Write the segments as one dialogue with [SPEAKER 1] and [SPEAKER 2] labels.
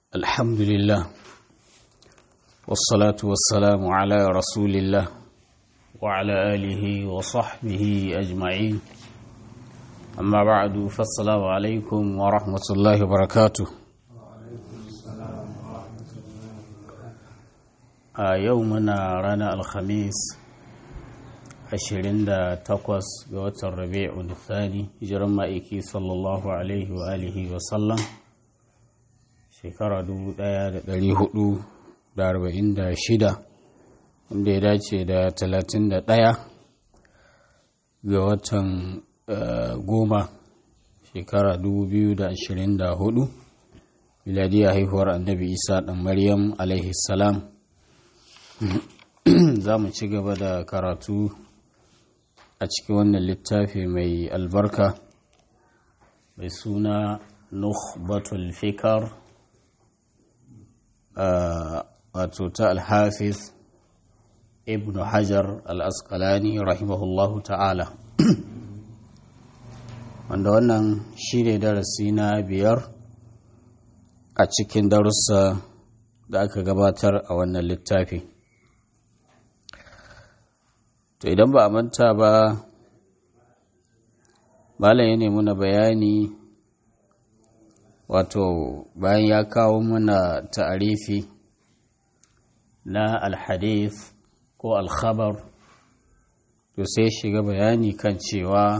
[SPEAKER 1] الحمد لله والصلاة والسلام على رسول الله وعلى آله وصحبه أجمعين أما بعد فالسلام عليكم ورحمة الله وبركاته يومنا رانا الخميس 28 ga watan Rabi'ul Thani hijiran ma'aiki sallallahu alaihi wa alihi wa sallam shekara 1446 wanda ya dace da 31 ga watan goma shekara 2024 miladiyar haihuwar annabi Isa ɗan Maryam alaihi salam. Za mu ci gaba da karatu a cikin wannan littafi mai albarka mai suna Nukhbatul Fikar wato ta Al-Hafiz Ibn Hajar Al-Asqalani rahimahullahu ta'ala, wanda wannan shi ne darasi na 5 a cikin darussa da aka gabatar a wannan littafi. To idan ba a manta ba, malam ya nemi na bayani, wato bayan ya kawo mana ta'arifi na alhadith ko alkhabar, to sai shiga bayani kan cewa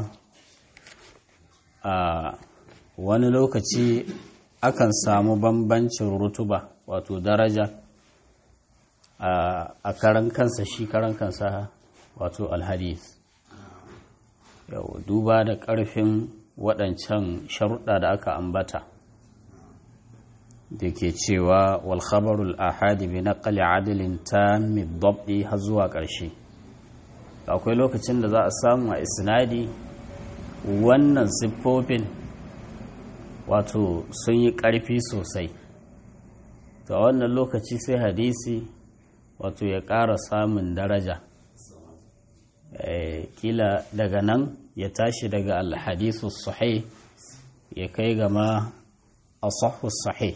[SPEAKER 1] a wani lokaci akan samu bambancin rutuba, wato daraja a karan kansa, shi karan kansa wato alhadith, yau duba da ƙarfin waɗancan sharuɗa da aka ambata da ke cewa wal khabarul ahadi bi naqli adlin tammi dabdi har zuwa ƙarshe. Akwai lokacin da za a samu a isnadi wannan siffofin wato sun yi ƙarfi sosai, to a wannan lokaci sai hadisi wato ya ƙara samun daraja, kila daga nan ya tashi daga alhadisu sahih ya kai gama asahhu sahih.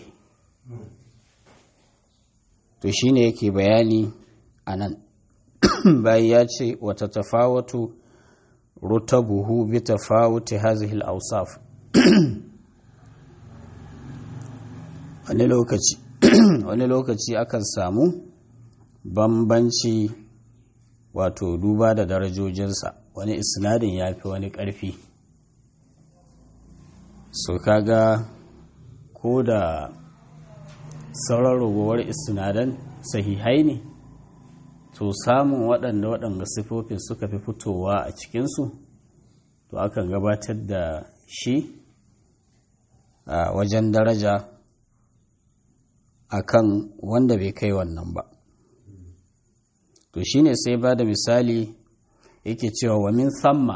[SPEAKER 1] To shine yake bayani anan bayan ya ce wata tafawatu rutabuhu bi tafawuti hadhihi al-awsaf. wani lokaci akan samu bambanci, wato duba da darajojinsa, wani isnadin ya fi wani ƙarfi, so kaga ko da sauran ragowar isnadan sahihai ne, to samun waɗanda sifofin suka fi fitowa a cikinsu, to akan gabatar da shi a wajen daraja akan wanda bai kai wannan ba. To shine sai ba da misali yake cewa wa min samma,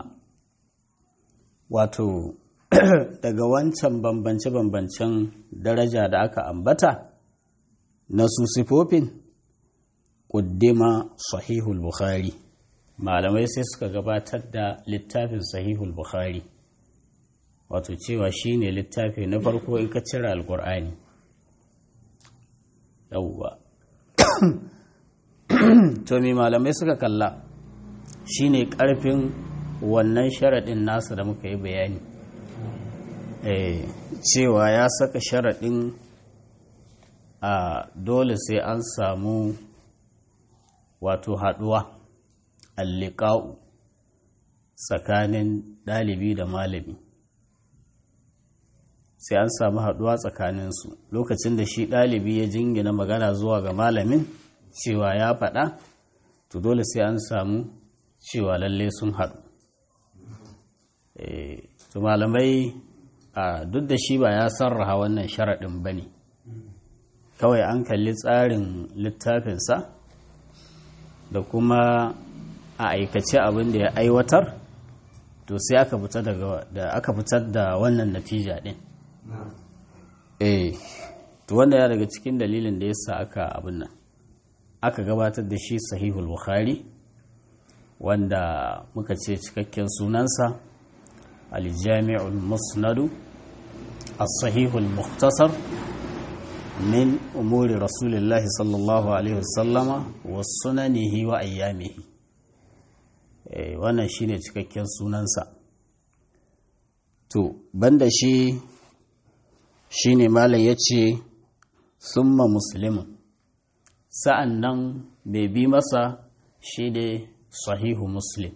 [SPEAKER 1] wato daga wancan bambance-bambancen daraja da aka ambata na su sifofin, ƙuddima sahihul bukhari, malamai sai suka gabatar da littafin sahihul bukhari, wato cewa shine littafi na farko in ka cire alƙur'ani. yawwa to me malamai suka kalla shine ƙarfin wannan sharaɗin nasa da muka yi bayani, cewa ya saka sharaɗin a dole sai an samu wato haɗuwa alliƙa'u tsakanin ɗalibi da malami, sai an samu haɗuwa tsakaninsu lokacin da shi ɗalibi ya jingina magana zuwa ga malamin cewa ya faɗa, to dole sai an samu cewa lalle sun haɗu. To malamai duk da shi ba ya sarraha wannan sharaɗin ba ne, kawai an kalli tsarin littafinsa da kuma a aikace abin da ya aiwatar, to sai aka fitar da wannan natija ɗin. To wanda ya daga cikin dalilin da yasa aka gabatar da shi sahihul bukhari, wanda muka ce cikakken sunansa al-jami'ul musnadu as-sahihul mukhtasar min umuri rasulillahi sallallahu alaihi wasallama wa sunanihi wa ayyamihi. Wannan shine cikakken sunansa. To banda shi shine malam yace summa muslimun, sa'an nan bai bi masa shi ne sahihu muslim.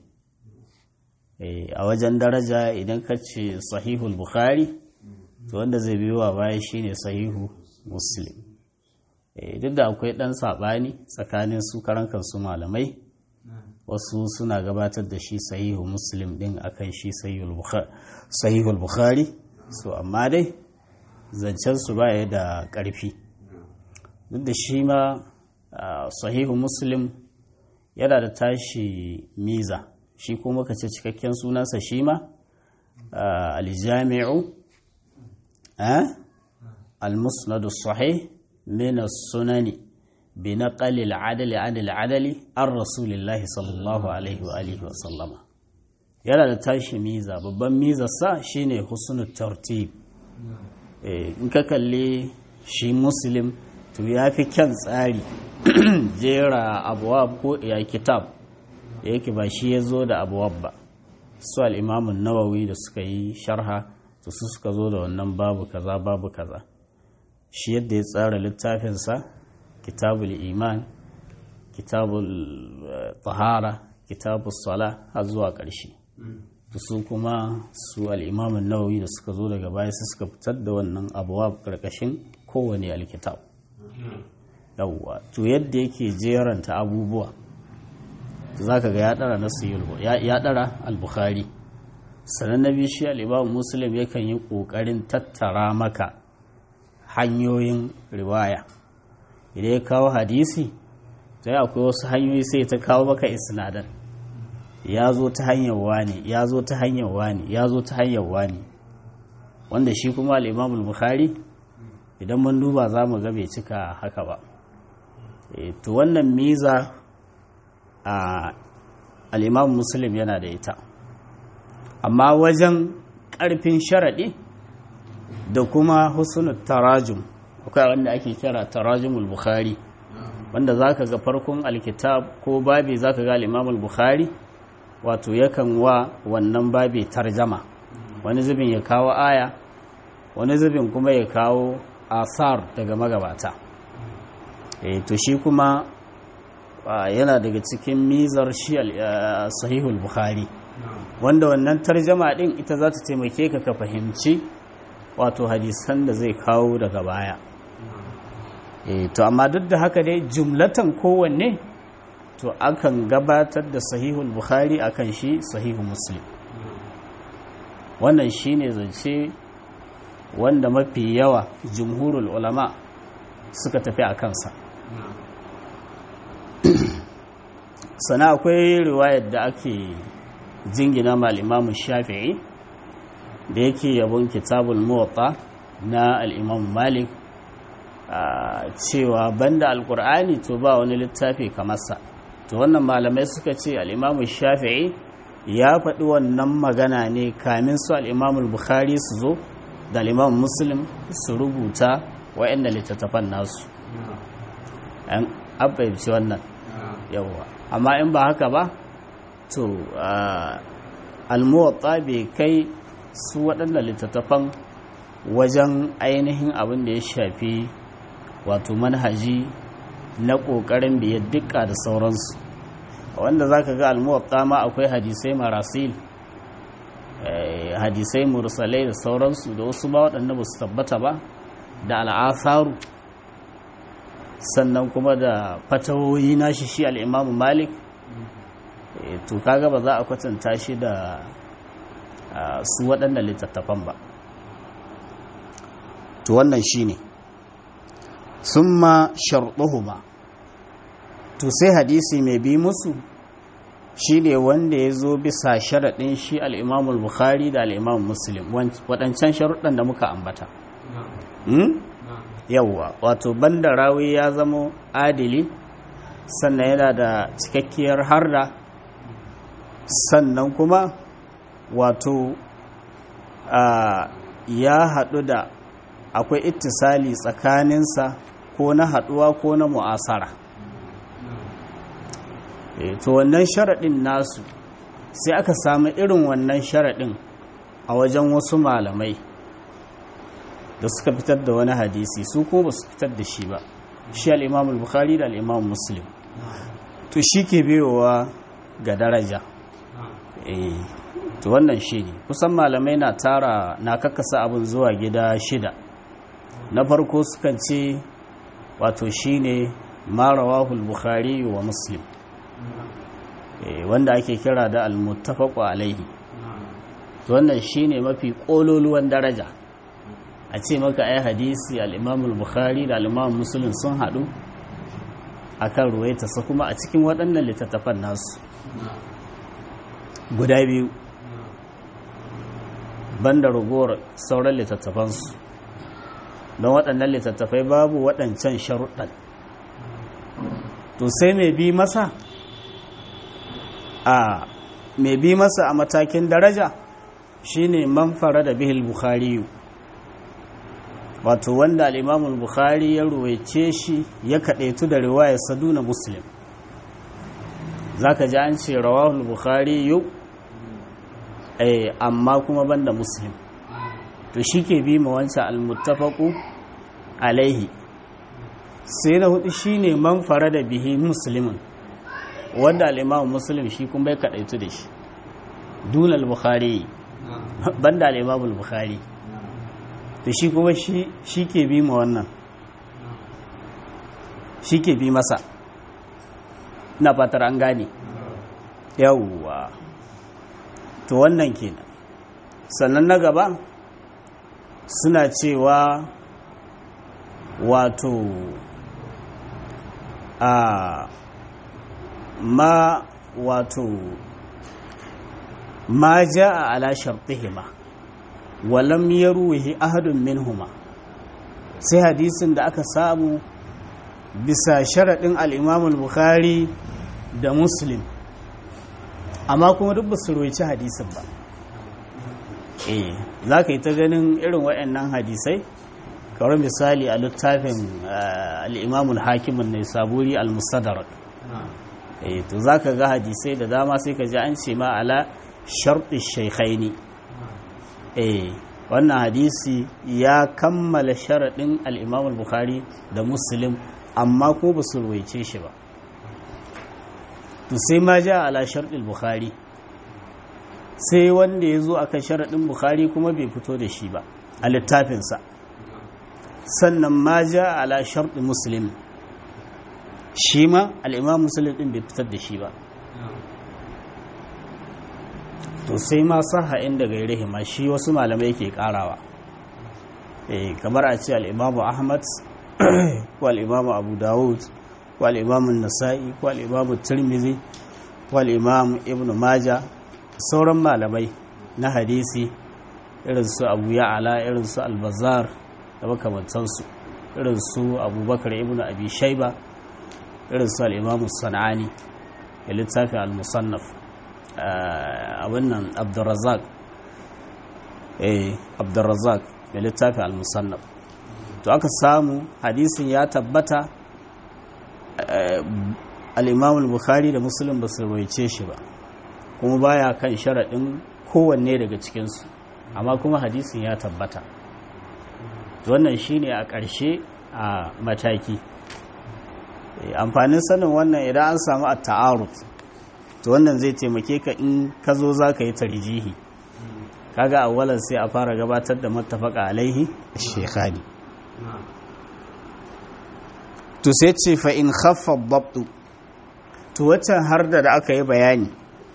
[SPEAKER 1] A wajen daraja idan ka ce sahihul bukhari to wanda zai biyo wa baya shi ne sahihu muslim. Duk da akwai ɗan saɓani tsakanin su karan kansu malamai, wasu suna gabatar da shi sahihu muslim ɗin akan shi sahihul bukhari, so amma dai zancensu baya da ƙarfi. Duk da shi ma sahihu muslim yana da tashi miza, shi kuma ka ce cikakken sunansa shi ma aljami'u al-musnadu sahih min as-sunani bi naqli al-adli an al-adli an rasulillahi sallallahu alaihi wa alihi wa sallama. Yana da tashi miza, babban mizarsa shine husnul tartib. In ka kalli shi muslim to ya fi kyan tsari jera abuwab ko ya kitab da yake ba shi ya zo da abuwab ba, su al'imamun nawawi da suka yi sharha to su suka zo da wannan babu kaza babu kaza. Shi yadda ya tsara littafinsa kitabul iman, kitabul tahara, kitabul sala har zuwa ƙarshe. To su kuma su al'imamun nawawi da suka zo daga baya su suka fitar da wannan abuwab ƙarƙashin kowane alkitab. Yawwa, to yadda yake jeranta abubuwa za ka ga ya ɗara na ya ɗara al-bukhari. Sannan na biyu shi al-imam muslim yakan yi ƙoƙarin tattara maka hanyoyin riwaya. Idan ya kawo hadisi sai akwai wasu hanyoyi sai ta kawo maka isnadan, ya zo ta hanyar wani, ya zo ta hanyar wani, ya zo ta hanyar wani, wanda shi kuma al-imam al-bukhari idan mun duba za mu ga bai cika haka ba. To wannan miza a al-imam muslim yana da ita, amma wajen ƙarfin sharaɗi da kuma husnul tarajum akwai wanda ake kira tarajumul bukhari, wanda zaka ga farkon alkitab ko babi zaka ga al-imam al-bukhari wato yakan wa wannan babi tarjama, wani zubin ya kawo aya, wani zubin kuma ya kawo asar daga magabata. To shi kuma yana daga cikin mizar shi sahihul bukhari, wanda wannan tarjama din ita za ta taimake ka fahimci wato hadisan da zai kawo daga baya. To amma duk da haka dai jumlatan kowanne to akan gabatar da sahihul bukhari akan shi sahihu muslim. Wannan shine zance wanda mafi yawa jumhurul ulama suka tafi a kansa. Sana akwai riwayar da ake jingina ma al-imam shafi'i da yake yabon kitabul muwatta na al-imam malik cewa banda alkur'ani to ba wani littafi kamar sa. To wannan malamai suka ce al-imam shafi'i ya faɗi wannan magana ne kamin su al-imam al-bukhari su zo da al-imam muslim su rubuta wa'annan littattafan nasu. An abbaci wannan yawa, amma in ba haka ba to al-muwatta bai kai su waɗannan littattafan wajen ainihin abin da ya shafi wato manhaji na ƙoƙarin biyar dukka da sauransu, wanda za ka ga al-muwatta ma akwai hadisai marasil, hadisai mursalai da sauransu da wasu ba waɗanda ba su tabbata ba, da al'asaru, sannan kuma da fatawoyi na shi al'imamu malik. To kaga ba za a kwatanta shi da su waɗannan littattafan ba. To wannan shi ne summa sharɗuhuma. To sai hadisi mai bi musu shi ne wanda ya zo bisa sharaɗin shi al'imamul bukhari da al'imam muslim, waɗancan sharuɗan da muka ambata. Yawwa, wato banda rawi ya zamo adili, sannan yana da cikakkiyar harda, sannan kuma wato ya haɗu da akwai ittisali tsakaninsa ko na haduwa ko na mu'asara. To wannan sharaɗin nasu sai aka samu irin wannan sharaɗin a wajen wasu malamai da suka fitar da wani hadisi, su ko ba su fitar da shi ba, shi al-Imam al-Bukhari da al-Imam Muslim. To shi ke biyowa ga daraja. To wannan shi ne kusan malamai na kakkasa abin zuwa gida 6. Na farko sukan ce wato shi ne ma rawahu al-Bukhari wa Muslim, wanda ake kira da al-muttafaqu alaihi. To wannan shi ne mafi ƙololuwan daraja, a ce maka ai hadisi al-Imam al-Bukhari da al-Imam Muslim sun haɗu akan ruwaitarsa kuma a cikin waɗannan littattafan nasu guda biyu, banda ragowar sauran littattafansu, don waɗannan littattafai babu waɗancan sharuɗan. To sai mai bi masa a matakin daraja shine man farada bihil Bukhari, wato wanda al-Imam al-Bukhari ya ruwaice shi ya kadaitu da riwayar saduna Muslim. Zaka ji an ce rawahu al-Bukhari amma kuma banda Muslim. To shike bi ma wancan al-muttafaqu alaihi. Sai na hudu shine man farada bihi Muslimun, wanda al-Imam Muslim shi kuma bai kadaitu da shi, dun al-Bukhari, banda al-Imam al-Bukhari. To shi kuma shi ke bi ma wannan, shi ke bi masa. Na fatar an gane. Yawwa. To wannan kenan. Sannan na gaba suna cewa wato ma ja'a ala shartihima walam yaruhi ahadun minhuma, sai hadisin da aka samu bisa sharaɗin al-Imam al-Bukhari da Muslim, amma kuma duk ba su roici hadisin ba. Za ka yi ta ganin irin waɗannan hadisai, kawai misali a littafin al-Imam al-Hakim an-Naisaburi al-Mustadrak. To za ka ga hadisai da dama sai ka ji an ce ma ala sharɗi shaykhaini. Wannan hadisi ya kammala sharaɗin al-Imam al-Bukhari da Muslim, amma ko ba su ruwaice shi ba. To sai ma ja ala sharɗin Bukhari, sai wanda ya zo akan sharaɗin Bukhari kuma bai fito da shi ba a littafinsa. Sannan ma ja ala sharɗin Muslim, shi ma al-Imam Muslim ɗin bai fitar da shi ba. To sai ma saha inda gairihi ma, shi wasu malamai ke karawa, kamar a ce al-Imam Ahmad ko al-Imam Abu Dawud ko al-Imam Nasa'i ko al-Imam Tirmidhi ko al-Imam Ibn Majah, sauran malamai na hadisi irin su Abu Ya'la, irin su Al-Bazzar da makamantansu, irin su Abubakar ibn Abi Shayba, irin su al-Imam Sanani da littafin al-Musannaf, a wannan Abdurrazzaq da littafin al-Musannaf. To aka samu hadisin ya tabbata al-Imam al-Bukhari da Muslim ba su rawaice shi ba, kuma baya kan sharaɗin kowanne daga cikinsu, amma kuma hadisin ya tabbata. To wannan shine a ƙarshe a mataki. Amfanin sanin wannan idan an samu at-ta'arud, to wannan zai taimake ka in ka zo za ka yi tarjihi. Kaga awwalan sai a fara gabatar da muttafaqa alaihi shaykhani. To sai ce fa in khaffa dabtu, to waccan har da aka yi bayani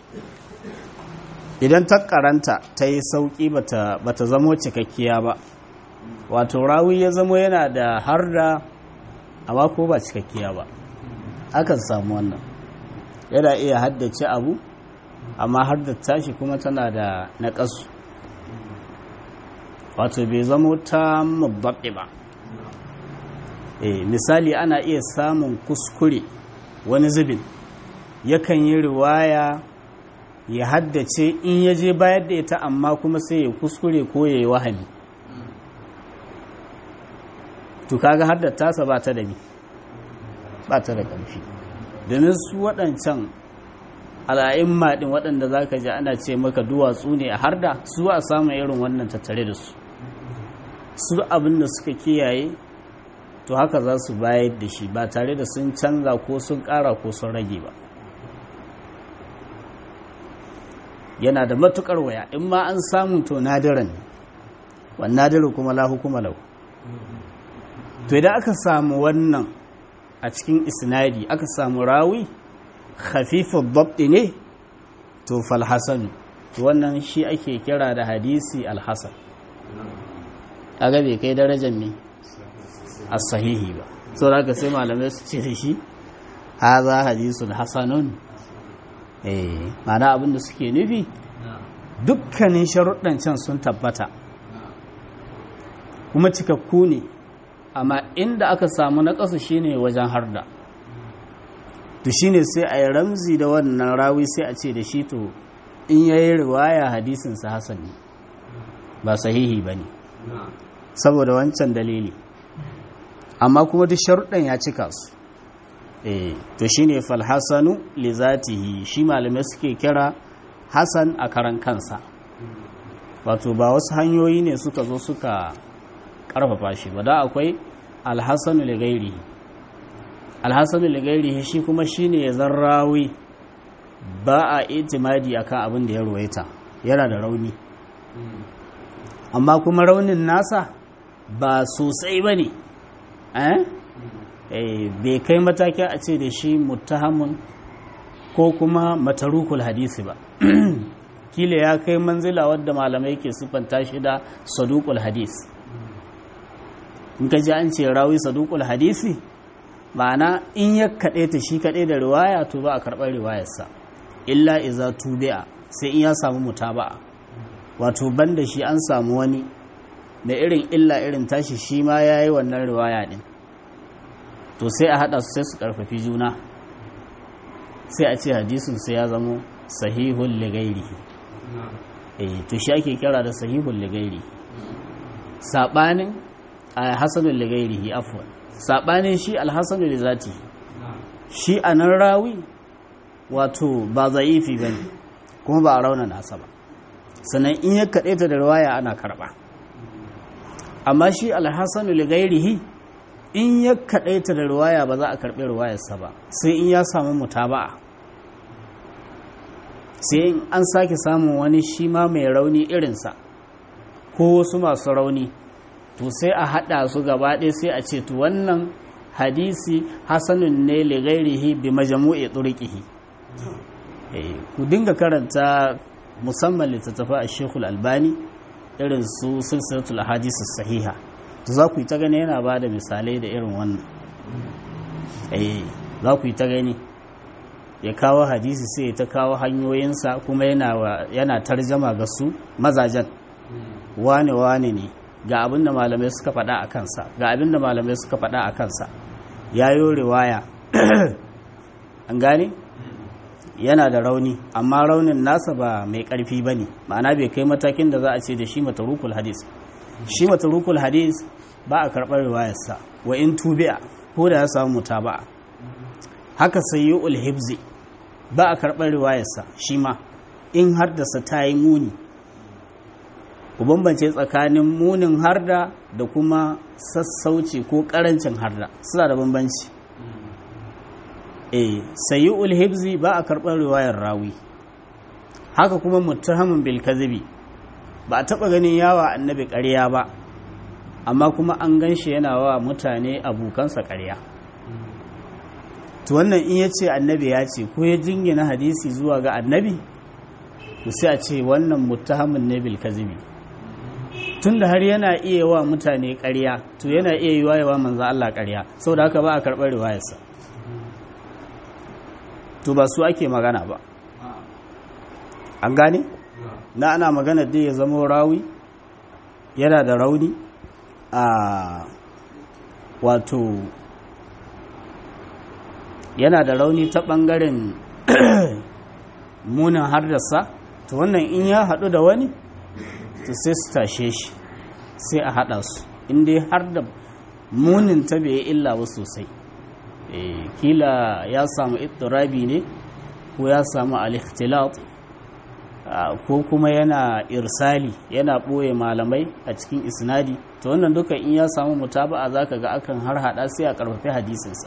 [SPEAKER 1] idan ta karanta ta yi sauki bata zamo cikakkiya ba, wato rawi ya zamo yana da har da amma ko ba cikakkiya ba, akan samu wannan. Yana iya haddace abu amma har da tashi kuma tana da naƙasu, wato bai zamo ta mabbaɓe ba. Misali ana iya samun kuskure wani zubin, yakan yi riwaya ya haddace in ya je bayar da ita, amma kuma sai ya kuskure ko ya yi wahami. to kaga har da tasa ba ta da ƙarfi domin su waɗancan al'a'imma ɗin waɗanda za ka ji ana ce maka duwatsu ne a harda su a samun irin wannan tattare da su abin da suka kiyaye to haka za su bayar da shi ba tare da sun canza ko sun ƙara ko sun rage ba yana da matuƙar waya in ma an samu to nadiran ne wannan nadirin kuma la hukuma lahu to idan aka samu wannan a cikin isnadi aka samu rawi khafifud dabt ne to fal hasan wannan shi ake kira da hadisi al hasan kaga bai kai darajar me as-sahihi ba so haka sai malamai su ce da shi hadha hadisun hasanun ma'ana abinda suke nufi dukkanin sharuɗan can sun tabbata kuma cikakku ne amma inda aka samu na ƙasa shine wajen harda to shine sai a yi ramzi da wannan rawi sai a ce da shi to in yayi riwaya hadisinsa hasan ne ba sahihi ba ne saboda wancan dalili amma kuma duk sharuɗan ya cika su to shine fal hasanu li zatihi shi malamai suke kira hasan a karan kansa wato ba wasu hanyoyi ne suka zo suka karfafa shi ba da akwai alhassanu ligairihi alhassanu ligairihi shi kuma shine ya zarrawi ba a itimadi akan abin da ya ruwaita yana da rauni amma kuma raunin nasa ba sosai ba ne bai kai matakin a ce da shi muttahamun ko kuma matarukul hadisi ba kila ya kai manzila wadda malamai ke siffanta shi da saduqul hadis in ka ji an ce rawi saduqul hadisi ma'ana in ya kaɗe ta shi kaɗe da riwaya to ba a karɓar riwayarsa illa iza tubi'a sai in ya samu mutaba'a wato banda shi an samu wani da irin illa irin tashi shi ma ya yi wannan riwaya ɗin to sai a haɗa su sai su ƙarfafi juna sai a ce hadisun sai ya zamo sahihun ligairihi to shi ake kira da sahihun ligairi saɓanin a hasanun ligairihi afuwan saɓanin shi alhassanun lizati shi a nan rawi wato ba za'ifi ba ne kuma ba a rauna nasa ba sannan in ya kaɗe ta da riwaya ana karɓa amma shi alhassanun ligairihi in ya kaɗe ta da riwaya ba za a karɓi riwayarsa ba sai in ya samu mutaba'a sai in an sake samun wani shi ma mai rauni irinsa ko wasu masu rauni to sai a haɗa su gaba ɗaya sai a ce to wannan hadisi hasanun ne ligairihi bi majmu'i turqihi ku dinga karanta musamman littattafa a Sheikhul Albani irin su silsilatul ahadith sahiha to za ku yi ta gani yana ba da misalai da irin wannan za ku yi ta gani ya kawo hadisi sai ta kawo hanyoyinsa kuma yana tarjama ga su mazajen wane ne ga abinda malamai suka faɗa a kansa ga abinda malamai suka faɗa a kansa yayo riwaya an gane yana da rauni amma raunin nasa ba mai ƙarfi ba ne ma'ana bai kai matakin da za a ce da shi matarukul hadis shi matarukul hadis ba a karɓar riwayarsa wa in tubi'a ko da ya samu mutaba'a haka sayyul hibzi ba a karɓar riwayarsa shi ma in haddasa ta yi muni ku bambance tsakanin munin harda da kuma sassauci ko ƙarancin harda suna da bambanci sayyul hibzi ba a karɓar riwayar rawi haka kuma muttahamun bil kadhibi ba a taɓa ganin yawa annabi ƙarya ba amma kuma an gan shi yana wa mutane abokansa ƙarya to wannan in ya ce annabi ya ce ko ya jingina hadisi zuwa ga annabi to sai a ce wannan muttahamun ne bil kadhibi tunda har yana iya wa mutane ƙarya to yana iya yi wa manzo Allah ƙarya saboda haka ba a karɓar riwayarsa to ba su ake magana ba an gane na ana magana da ya zama rawi yana da rauni a wato yana da rauni ta ɓangaren munin hardarsa to wannan in ya haɗu da wani to sai su tashe shi sai a haɗa su inda har da munin ta bai illa ba sosai, kila ya samu ittirabi ne ko ya samu al-ikhtilat ko kuma yana irsali, yana ɓoye malamai a cikin isnadi, to wannan duka in ya samu mutaba'a zaka ga akan har hada sai a karfafi hadisinsa.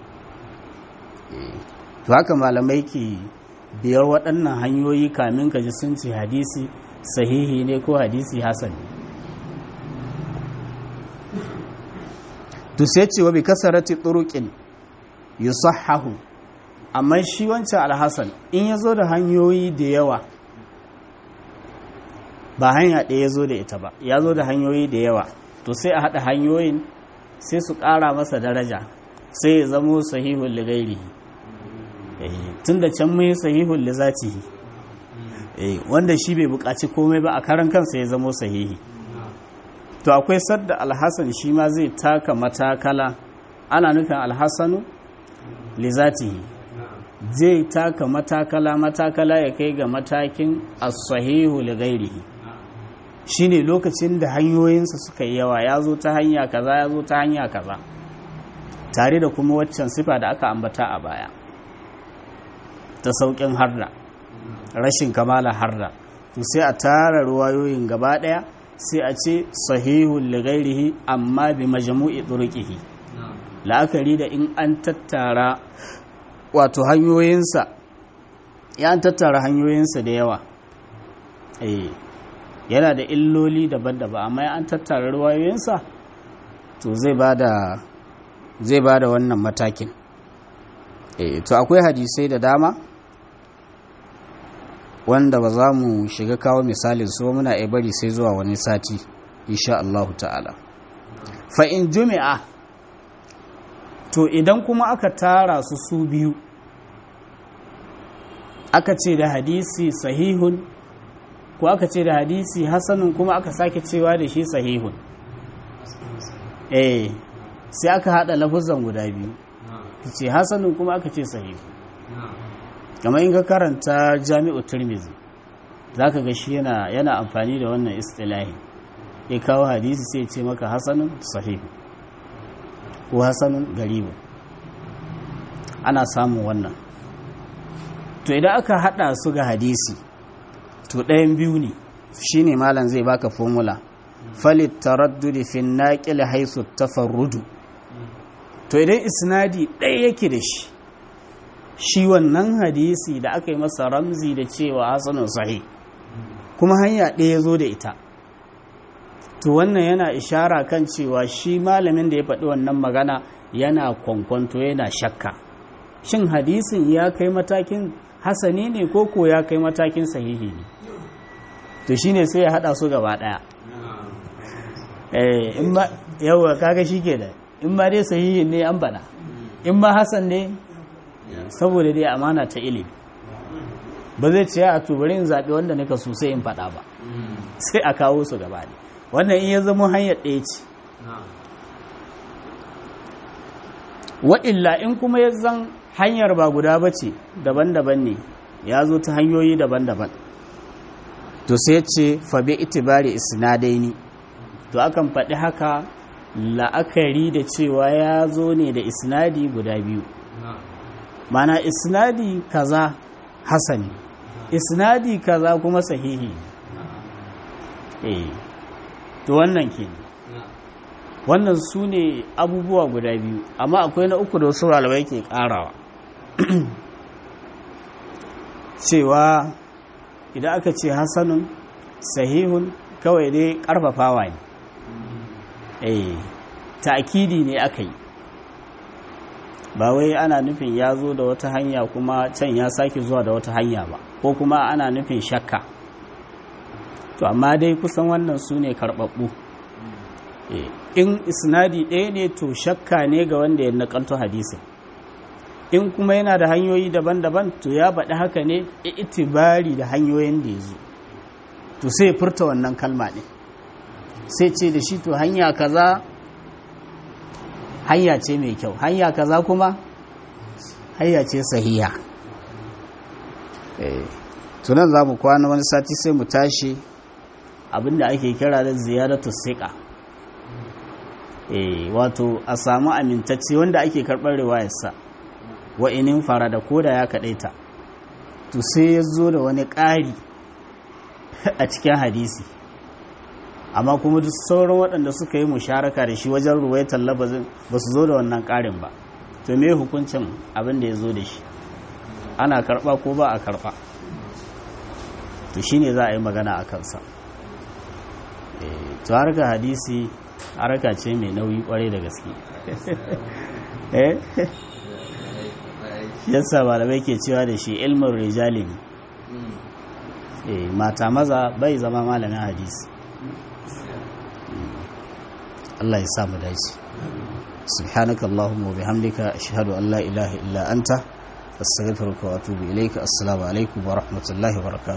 [SPEAKER 1] To haka malamai ke biyar waɗannan hanyoyi kamin ka ji sun ce hadisi sahihi ne ko hadisi hasan. To sai ce wa bi kasarati turuqin yusahhahu, amma shi wancan alhasan in ya zo da hanyoyi da yawa, ba hanya ɗaya ya zo da ita ba, ya zo da hanyoyi da yawa, to sai a haɗa hanyoyin sai su ƙara masa daraja sai ya zamo sahihun li ghairihi, tun da can mai sahihun li zatihi, wanda shi bai buƙaci komai ba a karan kansa ya zamo sahihi. To akwai sadda alhassan shi ma zai taka matakala, ana nufin alhassanu li zatihi, zai taka matakala ya kai ga matakin as-sahihu li ghairihi, shine lokacin da hanyoyinsa suka yi yawa, ya zo ta hanya kaza, ya zo ta hanya kaza, tare da kuma waccan sifa da aka ambata a baya ta sauƙin harda, rashin kamala harda. To sai a tara ruwayoyin gaba ɗaya sai a ce sahihul li ghairihi amma bi majmu'i turuqihi, la'akari da in an tattara wato hanyoyinsa, ya an tattara hanyoyinsa da yawa, yana da illoli daban-daban, amma an tattara ruwayoyinsa to zai bada wannan matakin. To akwai hadisai da dama wanda ba za mu shiga kawo misalin su, muna bari sai zuwa wani sati insha Allah ta'ala. Fa in jumi'a, to idan kuma aka tara su biyu, aka ce da hadisi sahihun ko aka ce da hadisi hasanun kuma aka sake cewa da shi sahihun, sai aka hada lafuzan guda biyu, ce hasanun kuma aka ce sahihun. Kamar in ka karanta Jami'u Tirmidhi zaka ga shi yana amfani da wannan istilahi, ya kawo hadisi sai ya ce maka hasanun sahihun ko hasanun garibun, ana samun wannan. To idan aka hada su ga hadisi, to ɗayan biyu ne, shine malam zai baka formula, falit taraddudi fi naqil haythu tafarrudu. To idan isnadi ɗaya yake da shi wannan hadisi da aka yi masa ramzi da cewa hasanun sahih, kuma hanya ɗaya zo da ita, to wannan yana ishara kan cewa shi malamin da ya faɗi wannan magana yana kwankwanto, yana shakka, shin hadisin ya kai matakin hasani ne ko ya kai matakin sahihi ne. To shine sai ya hada su gaba daya, in ba yawa kaga shike da, in ba dai sahihi ne an bada, in ba hasan ne, saboda dai amana ta ilimi ba zai ce a tubarin in zaɓi wanda nika so sai in faɗa ba, sai a kawo su gaba ne. Wannan in ya zama hanyar ɗaya ce. Wa'illa in kuma ya zan hanyar ba guda ba ce, daban-daban ne, ya zo ta hanyoyi daban-daban, to sai ce fabi itibari isnadaini, to akan faɗi haka la'akari da cewa ya zo ne da isnadi guda biyu, mana isnadi kaza hasani, isnadi kaza kuma sahihi. To wannan ke, wannan su ne abubuwa guda biyu, amma akwai na uku da wasu malamai ke ƙarawa cewa idan aka ce hasanun sahihun kawai dai ƙarfafawa ne, ta'kidi ne aka yi, ba wai ana nufin ya zo da wata hanya kuma can ya sake zuwa da wata hanya ba, ko kuma ana nufin shakka. To amma dai kusan wannan su ne karɓaɓɓu. In isnadi ɗaya ne to shakka ne ga wanda ya nakalto hadisin, in kuma yana da hanyoyi daban-daban to ya baɗi haka ne itibari da hanyoyin da ya zo, to sai furta wannan kalma ne, sai ce da shi to hanya kaza hanya ce mai kyau, hanya kaza kuma hanya ce sahiha. Tunan za mu kwana wani sati sai mu tashi abinda ake kira da ziyaratu siqa, wato a samu amintacce wanda ake karɓar riwayarsa wa inin fara da koda ya kaɗaita to sai ya zo da wani ƙari a cikin hadisi amma kuma duk sauran waɗanda suka yi musharaka da shi wajen ruwaitar labazin ba su zo da wannan ƙarin ba to me hukuncin abin da ya zo da shi ana karɓa ko ba a karɓa to shine za a yi magana a kansa to harka hadisi harka ce mai nauyi kwarai da gaske yasa malamai ke cewa da shi ilmin rijali ne mata maza bai zama malamin hadisi Allah ya samu dace subhanaka allahumma wa bihamdika ashhadu an la ilaha illa anta astaghfiruka wa atubu ilayka assalamu alaikum wa rahmatullahi wa barakatuh